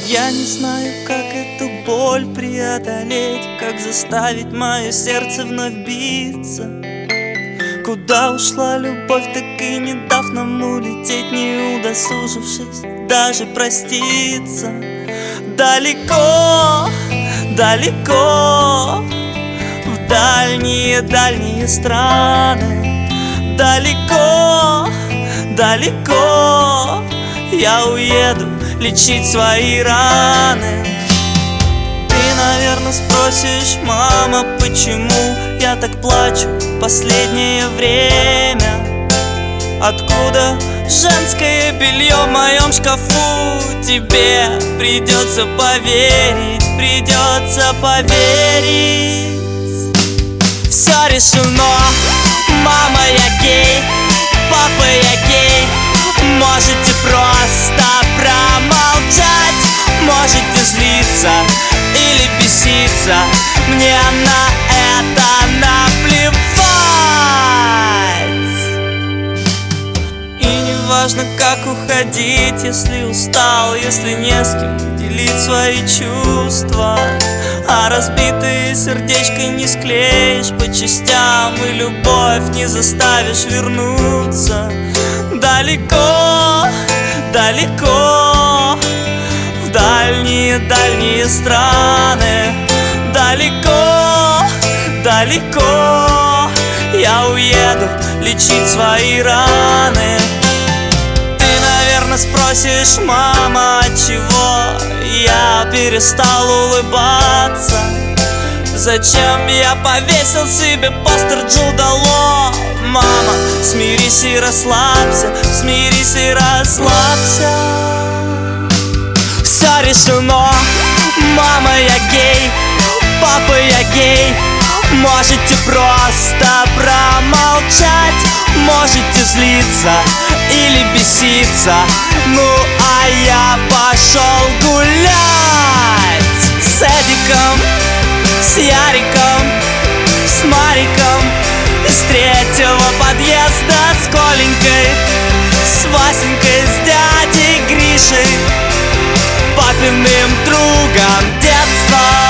Я не знаю, как эту боль преодолеть, как заставить мое сердце вновь биться. Куда ушла любовь, так и не дав нам улететь, не удосужившись даже проститься. Далеко, далеко, в дальние страны. Далеко, далеко я уеду лечить свои раны. Ты, наверное, спросишь: мама, почему я так плачу в последнее время? Откуда женское белье в моем шкафу? Тебе придется поверить, придется поверить. Все решено, мама, я гей, папа, я гей. Можете просто промолчать, можете злиться или беситься, мне на это наплевать. И не важно, как уходить, если устал, если не с кем делить свои чувства. А разбитое сердечко не склеишь по частям, и любовь не заставишь вернуться. Далеко, далеко, в дальние страны. Далеко, далеко я уеду лечить свои раны. Ты, наверное, спросишь: мама, отчего я перестал улыбаться? Зачем я повесил себе постер Джуда Ло? Мама, смирись и расслабься, смирись и расслабься. Все решено, мама, я гей, папа, я гей. Можете просто промолчать, можете злиться или беситься, ну а я пошел гулять с Эдиком, с Яриком, с Мариком, из третьего подъезда с Коленькой, с Васенькой, с дядей Гришей, папиным другом детства.